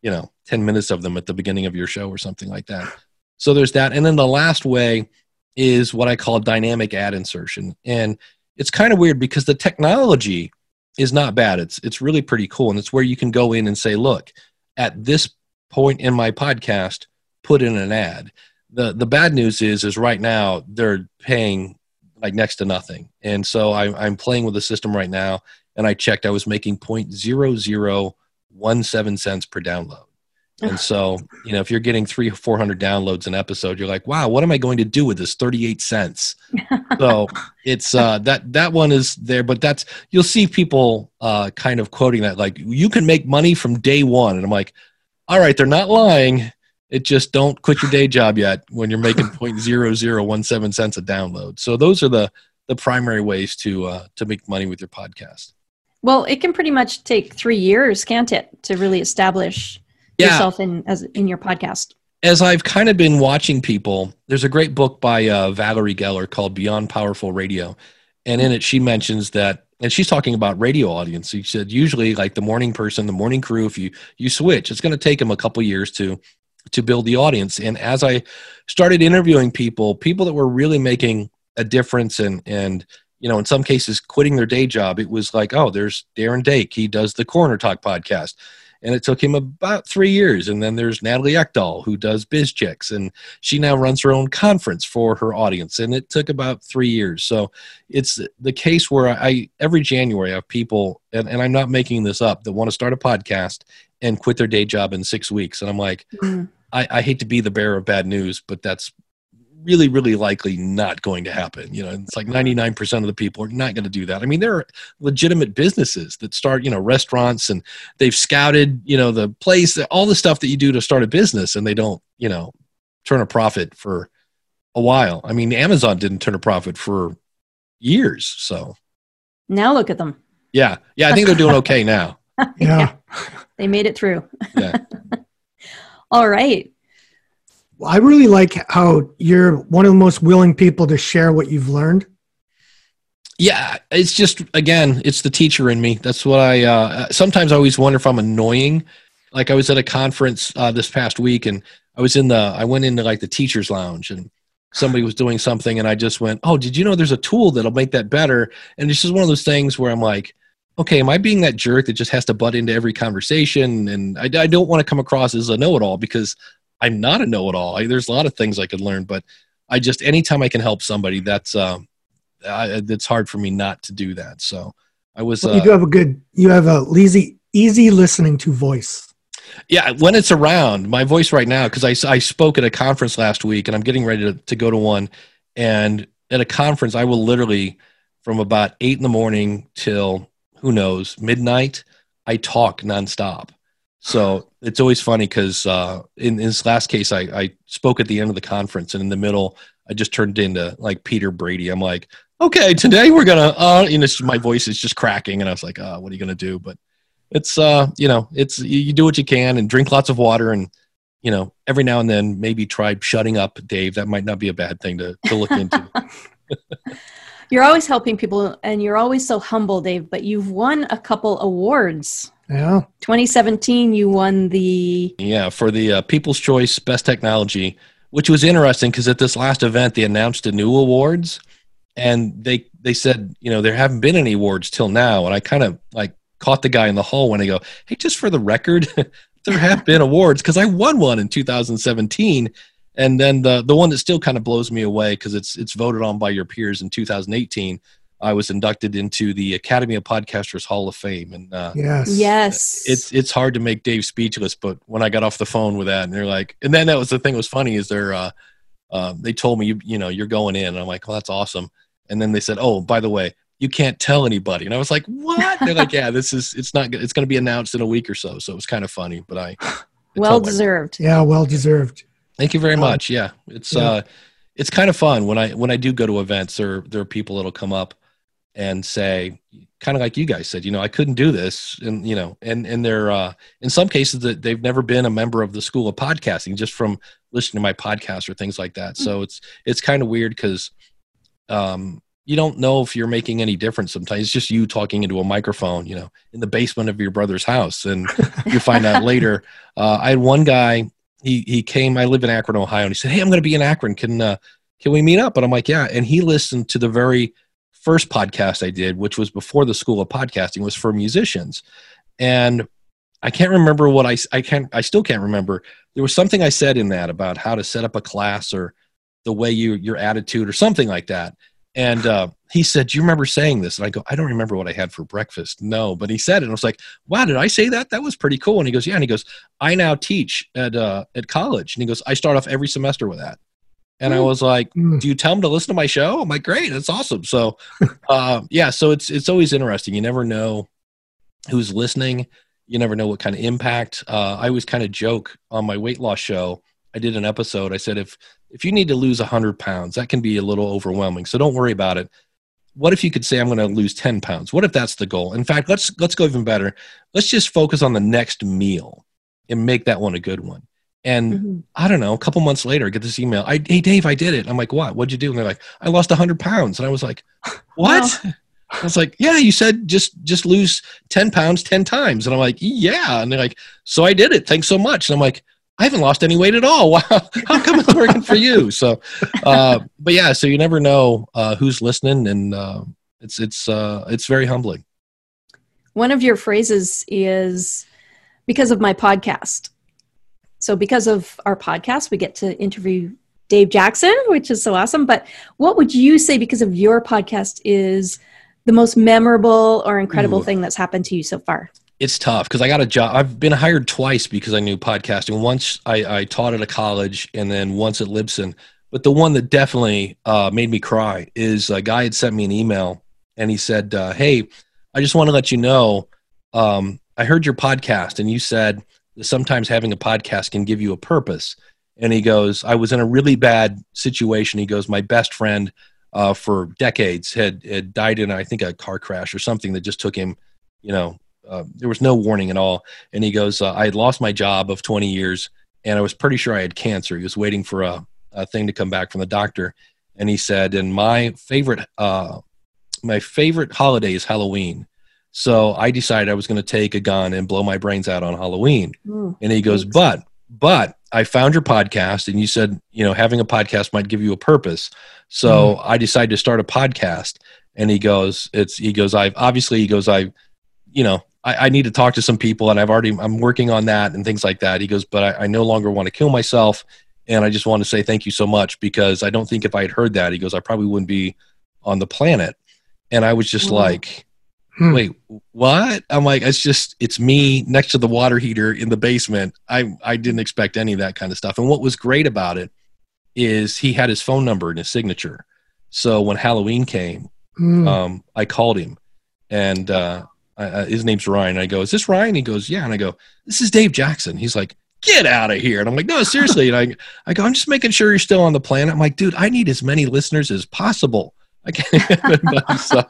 Speaker 1: you know, ten minutes of them at the beginning of your show or something like that. So there's that. And then the last way is what I call dynamic ad insertion. And it's kind of weird because the technology is not bad. It's, it's really pretty cool. And it's where you can go in and say, look, at this point in my podcast, put in an ad. The, the bad news is, is right now they're paying like next to nothing. And so I, I'm playing with the system right now. And I checked, I was making zero point zero zero one seven cents per download. And so, you know, if you're getting three or four hundred downloads an episode, you're like, wow, what am I going to do with this thirty-eight cents? So it's, uh, that, that one is there, but that's, you'll see people, uh, kind of quoting that, like, you can make money from day one. And I'm like, all right, they're not lying. It just don't quit your day job yet when you're making zero point zero zero one seven cents a download. So those are the, the primary ways to, uh, to make money with your podcast.
Speaker 3: Well, it can pretty much take three years, can't it, to really establish
Speaker 1: yeah.
Speaker 3: yourself in as in your podcast?
Speaker 1: As I've kind of been watching people, there's a great book by uh, Valerie Geller called Beyond Powerful Radio. And in it, she mentions that, and she's talking about radio audience. She said, usually like the morning person, the morning crew, if you, you switch, it's going to take them a couple years to, to build the audience. And as I started interviewing people, people that were really making a difference and, and, you know, in some cases quitting their day job, it was like, oh, there's Darren Dake. He does the Corner Talk podcast. And it took him about three years. And then there's Natalie Ekdahl, who does BizChicks. And she now runs her own conference for her audience. And it took about three years. So it's the case where I, every January, I have people, and, and I'm not making this up, that want to start a podcast and quit their day job in six weeks. And I'm like, mm. I, I hate to be the bearer of bad news, but that's really, really likely not going to happen. You know, it's like ninety-nine percent of the people are not going to do that. I mean, there are legitimate businesses that start, you know, restaurants, and they've scouted, you know, the place, all the stuff that you do to start a business, and they don't, you know, turn a profit for a while. I mean, Amazon didn't turn a profit for years. So
Speaker 3: now look at them.
Speaker 1: Yeah. Yeah. I think they're doing okay now.
Speaker 4: Yeah.
Speaker 3: yeah. They made it through.
Speaker 1: Yeah.
Speaker 3: All right.
Speaker 4: I really like how you're one of the most willing people to share what you've learned.
Speaker 1: Yeah, it's just, again, it's the teacher in me. That's what I, uh, sometimes I always wonder if I'm annoying. Like I was at a conference uh, this past week, and I was in the, I went into like the teacher's lounge, and somebody was doing something, and I just went, oh, did you know there's a tool that'll make that better? And it's just one of those things where I'm like, okay, am I being that jerk that just has to butt into every conversation? And I, I don't want to come across as a know-it-all, because I'm not a know-it-all. I, there's a lot of things I could learn, but I just, anytime I can help somebody, that's, um, I, it's hard for me not to do that. So I was,
Speaker 4: well, you
Speaker 1: uh,
Speaker 4: do have a good, you have a easy, easy listening to voice.
Speaker 1: Yeah. When it's around, my voice right now, cause I, I spoke at a conference last week, and I'm getting ready to, to go to one. And at a conference, I will literally, from about eight in the morning till, who knows, midnight, I talk nonstop. So it's always funny because uh, in, in this last case, I, I spoke at the end of the conference, and in the middle, I just turned into like Peter Brady. I'm like, okay, today we're going to, uh, you know, my voice is just cracking. And I was like, uh, what are you going to do? But it's, uh, you know, it's, you, you do what you can and drink lots of water, and, you know, every now and then maybe try shutting up, Dave. That might not be a bad thing to, to look into.
Speaker 3: You're always helping people, and you're always so humble, Dave, but you've won a couple awards.
Speaker 4: Yeah.
Speaker 3: twenty seventeen, you won the...
Speaker 1: Yeah, for the uh, People's Choice Best Technology, which was interesting because at this last event, they announced the new awards, and they they said, you know, there haven't been any awards till now. And I kind of like caught the guy in the hall when I go, hey, just for the record, there have been awards, because I won one in two thousand seventeen. And then the the one that still kind of blows me away, because it's it's voted on by your peers, in two thousand eighteen, I was inducted into the Academy of Podcasters Hall of Fame. And uh,
Speaker 4: yes,
Speaker 3: yes,
Speaker 1: it's it's hard to make Dave speechless. But when I got off the phone with that, and they're like, and then that was the thing that was funny is they're uh, uh, they told me you you know you're going in. And I'm like, well, that's awesome. And then they said, oh, by the way, you can't tell anybody. And I was like, what? They're like, yeah, this is it's not it's going to be announced in a week or so. So it was kind of funny. But I, I
Speaker 3: well deserved.
Speaker 4: Yeah, well deserved.
Speaker 1: Thank you very much. Yeah, it's yeah. uh, it's kind of fun when I when I do go to events. There there are people that'll come up and say, kind of like you guys said, you know, I couldn't do this, and you know, and and they're uh, in some cases that they've never been a member of the School of Podcasting, just from listening to my podcast or things like that. So it's it's kind of weird because um, you don't know if you're making any difference sometimes. It's just you talking into a microphone, you know, in the basement of your brother's house. And you find out later. Uh, I had one guy, he he came, I live in Akron, Ohio, and he said, hey, I'm going to be in Akron. Can, uh, can we meet up? And I'm like, yeah. And he listened to the very first podcast I did, which was before the School of Podcasting, was for musicians. And I can't remember what I, I can't, I still can't remember. There was something I said in that about how to set up a class or the way you, your attitude or something like that. And uh, he said, do you remember saying this? And I go, I don't remember what I had for breakfast. No, but he said it. And I was like, wow, did I say that? That was pretty cool. And he goes, yeah. And he goes, I now teach at, uh, at college. And he goes, I start off every semester with that. And I was like, do you tell them to listen to my show? I'm like, great. That's awesome. So, uh, yeah, so it's, it's always interesting. You never know who's listening. You never know what kind of impact. Uh, I always kind of joke on my weight loss show. I did an episode. I said, if, if you need to lose one hundred pounds, that can be a little overwhelming. So don't worry about it. What if you could say, I'm going to lose ten pounds? What if that's the goal? In fact, let's, let's go even better. Let's just focus on the next meal and make that one a good one. And mm-hmm. I don't know, a couple months later, I get this email. I, hey, Dave, I did it. I'm like, what? What'd you do? And they're like, I lost one hundred pounds. And I was like, what? Wow. I was like, yeah, you said just just lose ten pounds ten times. And I'm like, yeah. And they're like, so I did it. Thanks so much. And I'm like, I haven't lost any weight at all. Wow. How come it's working for you? So, uh, but yeah, so you never know uh, who's listening. And uh, it's, it's, uh, it's very humbling.
Speaker 3: One of your phrases is because of my podcast. So because of our podcast, we get to interview Dave Jackson, which is so awesome. But what would you say, because of your podcast, is the most memorable or incredible Ooh. thing that's happened to you so far?
Speaker 1: It's tough because I got a job. I've been hired twice because I knew podcasting. Once I, I taught at a college and then once at Libsyn. But the one that definitely uh, made me cry is a guy had sent me an email and he said, uh, hey, I just want to let you know, um, I heard your podcast and you said that sometimes having a podcast can give you a purpose. And he goes, I was in a really bad situation. He goes, my best friend uh, for decades had, had died in, I think, a car crash or something that just took him, you know, uh, there was no warning at all. And he goes, uh, I had lost my job of twenty years and I was pretty sure I had cancer. He was waiting for a, a thing to come back from the doctor. And he said, and my favorite, uh, my favorite holiday is Halloween. So I decided I was going to take a gun and blow my brains out on Halloween. Mm, and he goes, but, but I found your podcast and you said, you know, having a podcast might give you a purpose. So mm. I decided to start a podcast. And he goes, it's, he goes, I've obviously, he goes, I, you know, I, I need to talk to some people and I've already, I'm working on that and things like that. He goes, but I, I no longer want to kill myself. And I just want to say thank you so much because I don't think if I had heard that, he goes, I probably wouldn't be on the planet. And I was just mm. like, Hmm. wait, what? I'm like, it's just, it's me next to the water heater in the basement. I I didn't expect any of that kind of stuff. And what was great about it is he had his phone number in his signature. So when Halloween came, hmm. um, I called him and uh, I, uh, his name's Ryan. I go, is this Ryan? He goes, yeah. And I go, this is Dave Jackson. He's like, get out of here. And I'm like, no, seriously. And I, I go, I'm just making sure you're still on the planet. I'm like, dude, I need as many listeners as possible. I can't. so,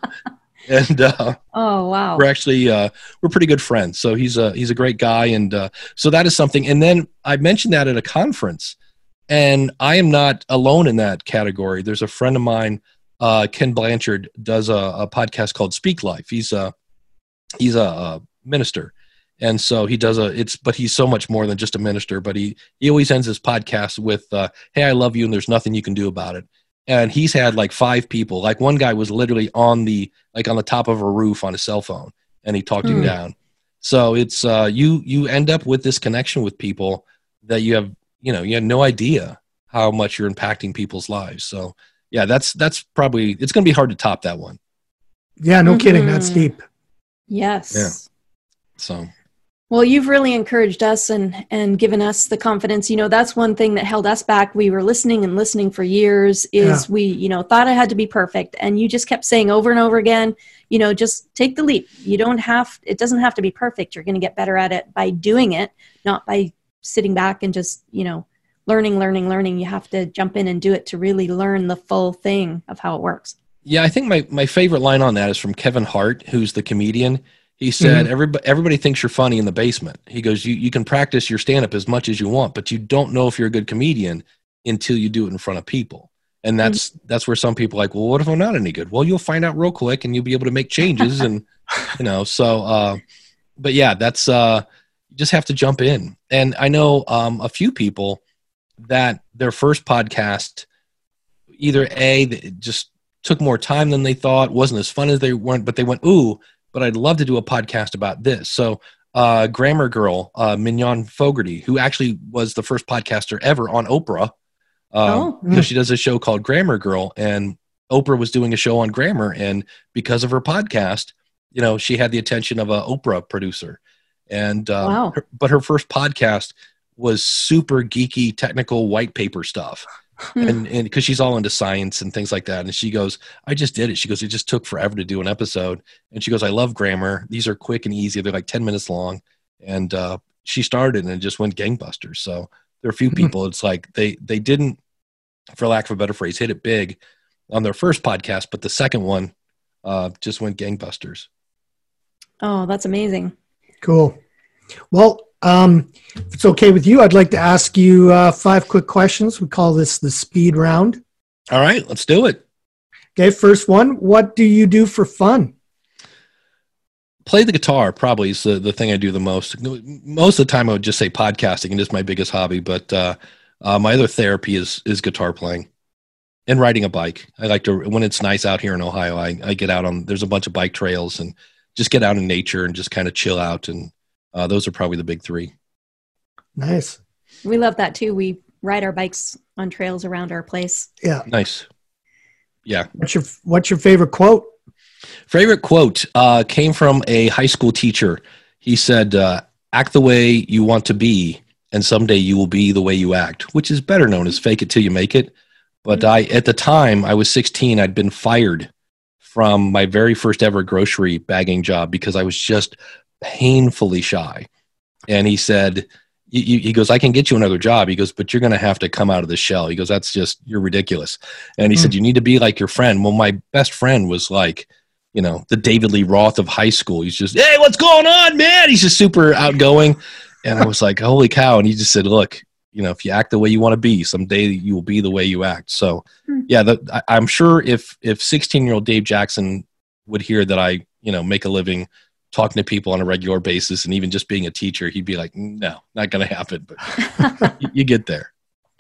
Speaker 1: And uh,
Speaker 3: oh wow,
Speaker 1: we're actually uh, we're pretty good friends. So he's a he's a great guy, and uh, so that is something. And then I mentioned that at a conference, and I am not alone in that category. There's a friend of mine, uh, Ken Blanchard, does a, a podcast called Speak Life. He's a he's a, a minister, and so he does a it's but he's so much more than just a minister. But he he always ends his podcast with, uh, "Hey, I love you, and there's nothing you can do about it." And he's had like five people. Like one guy was literally on the like on the top of a roof on a cell phone, and he talked mm. him down. So it's uh, you you end up with this connection with people that you have you know you have no idea how much you're impacting people's lives. So yeah, that's that's probably it's going to be hard to top that one.
Speaker 4: Yeah, no mm-hmm. kidding. That's deep.
Speaker 3: Yes.
Speaker 1: Yeah. So.
Speaker 3: Well, you've really encouraged us and, and given us the confidence. You know, that's one thing that held us back. We were listening and listening for years is yeah. we, you know, thought it had to be perfect. And you just kept saying over and over again, you know, just take the leap. You don't have, it doesn't have to be perfect. You're going to get better at it by doing it, not by sitting back and just, you know, learning, learning, learning. You have to jump in and do it to really learn the full thing of how it works.
Speaker 1: Yeah, I think my, my favorite line on that is from Kevin Hart, who's the comedian. He said, mm-hmm. everybody, everybody thinks you're funny in the basement. He goes, you, you can practice your stand-up as much as you want, but you don't know if you're a good comedian until you do it in front of people. And that's that's where some people are like, well, what if I'm not any good? Well, you'll find out real quick, and you'll be able to make changes, and you know. So, uh, but yeah, that's uh, you just have to jump in. And I know um, a few people that their first podcast, either a it just took more time than they thought, wasn't as fun as they weren't, but they went, ooh, but I'd love to do a podcast about this. So, uh, Grammar Girl, uh, Mignon Fogarty, who actually was the first podcaster ever on Oprah. Um,
Speaker 3: Oh.
Speaker 1: because she does a show called Grammar Girl, and Oprah was doing a show on grammar, and because of her podcast, you know, she had the attention of a Oprah producer, and um,
Speaker 3: Wow.
Speaker 1: her, but her first podcast was super geeky, technical white paper stuff, and and because she's all into science and things like that, and she goes, I just did it. She goes, it just took forever to do an episode, and she goes, I love grammar. These are quick and easy. They're like ten minutes long, and uh, she started and it just went gangbusters. So. There are a few people, it's like they, they didn't, for lack of a better phrase, hit it big on their first podcast, but the second one uh, just went gangbusters.
Speaker 3: Oh, that's amazing.
Speaker 4: Cool. Well, um, if it's okay with you, I'd like to ask you uh, five quick questions. We call this the speed round.
Speaker 1: All right, let's do it.
Speaker 4: Okay, first one. What do you do for fun?
Speaker 1: Play the guitar probably is the, the thing I do the most. Most of the time I would just say podcasting, and it's my biggest hobby, but uh, uh, my other therapy is is guitar playing and riding a bike. I like to, when it's nice out here in Ohio, I, I get out on, there's a bunch of bike trails and just get out in nature and just kind of chill out. And uh, those are probably the big three.
Speaker 4: Nice.
Speaker 3: We love that too. We ride our bikes on trails around our place.
Speaker 4: Yeah.
Speaker 1: Nice. Yeah.
Speaker 4: What's your What's your favorite quote?
Speaker 1: Favorite quote uh, came from a high school teacher. He said, uh, act the way you want to be, and someday you will be the way you act, which is better known as fake it till you make it. But I, at the time, I was sixteen. I'd been fired from my very first ever grocery bagging job because I was just painfully shy. And he said, he he goes, I can get you another job. He goes, but you're going to have to come out of the shell. He goes, that's just, you're ridiculous. And he
Speaker 4: Mm.
Speaker 1: said, you need to be like your friend. Well, my best friend was like, you know, the David Lee Roth of high school. He's just, hey, what's going on, man? He's just super outgoing. And I was like, holy cow. And he just said, look, you know, if you act the way you want to be, someday you will be the way you act. So
Speaker 3: Hmm.
Speaker 1: yeah, the, I, I'm sure if, if sixteen year old Dave Jackson would hear that I, you know, make a living talking to people on a regular basis and even just being a teacher, he'd be like, no, not going to happen. But you, you get there.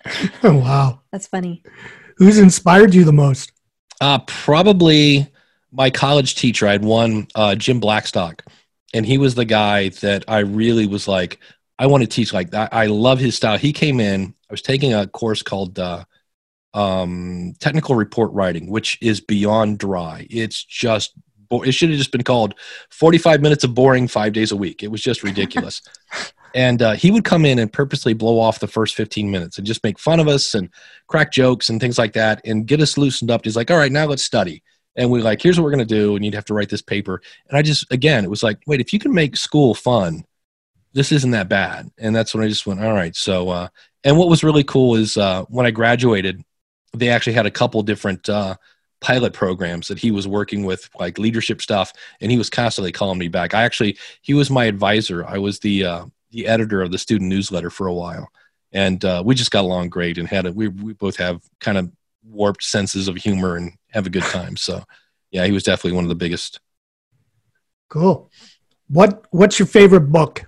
Speaker 4: Wow.
Speaker 3: That's funny.
Speaker 4: Who's inspired you the most?
Speaker 1: Uh, probably my college teacher. I had one, uh, Jim Blackstock, and he was the guy that I really was like, I want to teach like that. I love his style. He came in, I was taking a course called uh, um, Technical Report Writing, which is beyond dry. It's just, bo- it should have just been called forty-five minutes of boring five days a week. It was just ridiculous. And uh, he would come in and purposely blow off the first fifteen minutes and just make fun of us and crack jokes and things like that and get us loosened up. He's like, all right, now let's study. And we're like, here's what we're going to do. And you'd have to write this paper. And I just, again, it was like, wait, if you can make school fun, this isn't that bad. And that's when I just went, all right. So, uh, and what was really cool is uh, when I graduated, they actually had a couple different uh, pilot programs that he was working with, like leadership stuff. And he was constantly calling me back. I actually, he was my advisor. I was the, uh, the editor of the student newsletter for a while. And uh, we just got along great and had a, we, we both have kind of warped senses of humor and have a good time. So yeah, he was definitely one of the biggest.
Speaker 4: Cool. What What's your favorite book?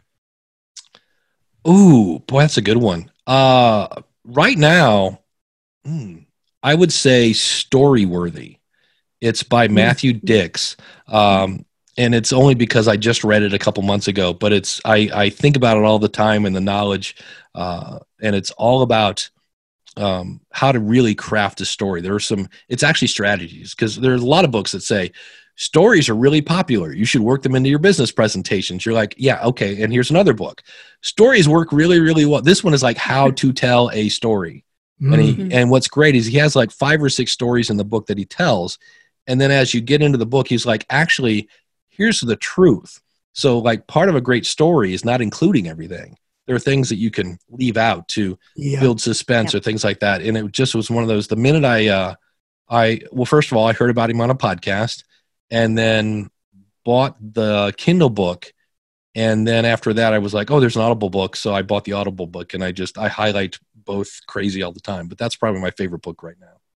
Speaker 1: Ooh, boy, that's a good one. Uh, right now, hmm, I would say Storyworthy. It's by Matthew Dix. Um, and it's only because I just read it a couple months ago, but it's, I, I think about it all the time and the knowledge, uh, and it's all about um, how to really craft a story. There are some, it's actually strategies, because there's a lot of books that say stories are really popular. You should work them into your business presentations. You're like, yeah, okay. And here's another book. Stories work really, really well. This one is like how to tell a story. And he,
Speaker 3: Mhm.
Speaker 1: and what's great is he has like five or six stories in the book that he tells. And then as you get into the book, he's like, actually, here's the truth. So like part of a great story is not including everything. There are things that you can leave out to
Speaker 4: Yeah.
Speaker 1: build suspense
Speaker 3: Yeah.
Speaker 1: or things like that. And it just was one of those, the minute I, uh, I, well, first of all, I heard about him on a podcast and then bought the Kindle book. And then after that, I was like, oh, there's an Audible book. So I bought the Audible book and I just, I highlight both crazy all the time, but that's probably my favorite book right now.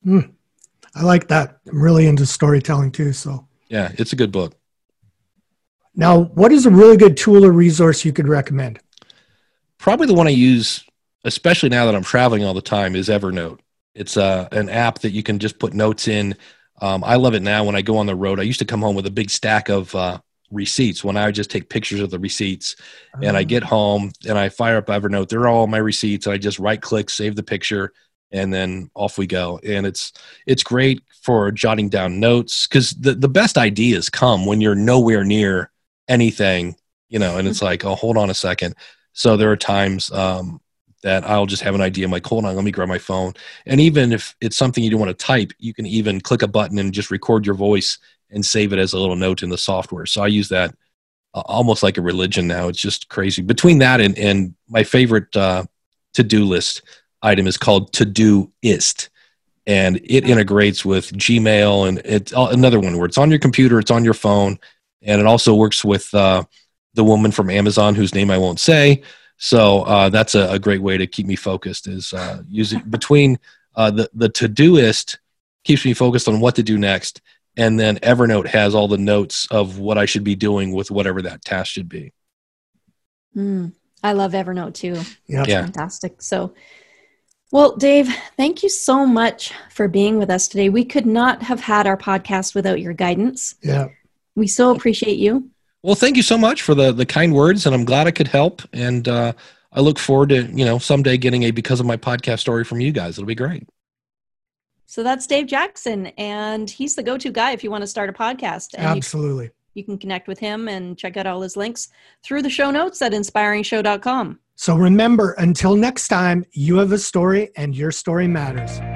Speaker 4: Mm, I like that. I'm really into storytelling too. So
Speaker 1: Yeah, it's a good book.
Speaker 4: now, what is a really good tool or resource you could recommend?
Speaker 1: Probably the one I use, especially now that I'm traveling all the time, is Evernote. It's uh, an app that you can just put notes in. Um, I love it now when I go on the road. I used to come home with a big stack of uh, receipts when I would just take pictures of the receipts. And I get home and I fire up Evernote. They're all my receipts. And I just right click, save the picture, and then off we go. And it's it's great for jotting down notes, because the, the best ideas come when you're nowhere near anything, you know, and it's like, oh, hold on a second. So there are times um, that I'll just have an idea. I'm like, hold on, let me grab my phone. And even if it's something you don't want to type, you can even click a button and just record your voice and save it as a little note in the software. So I use that uh, almost like a religion now. It's just crazy. Between that and, and my favorite uh, to-do list item is called Todoist. And it integrates with Gmail, and it's another one where it's on your computer, it's on your phone, and it also works with uh, the woman from Amazon whose name I won't say. So uh, that's a, a great way to keep me focused, is uh, using between uh, the, the Todoist keeps me focused on what to do next. And then Evernote has all the notes of what I should be doing with whatever that task should be.
Speaker 3: Mm, I love Evernote too.
Speaker 4: Yep.
Speaker 1: Yeah.
Speaker 3: Fantastic. So, well, Dave, thank you so much for being with us today. We could not have had our podcast without your guidance.
Speaker 4: Yeah.
Speaker 3: We so appreciate you.
Speaker 1: Well, thank you so much for the, the kind words, and I'm glad I could help. And uh, I look forward to, you know, someday getting a Because of My Podcast story from you guys. It'll be great.
Speaker 3: So that's Dave Jackson, and he's the go-to guy if you want to start a podcast. And
Speaker 4: Absolutely.
Speaker 3: You, you can connect with him and check out all his links through the show notes at inspiring show dot com.
Speaker 4: So remember, until next time, you have a story and your story matters.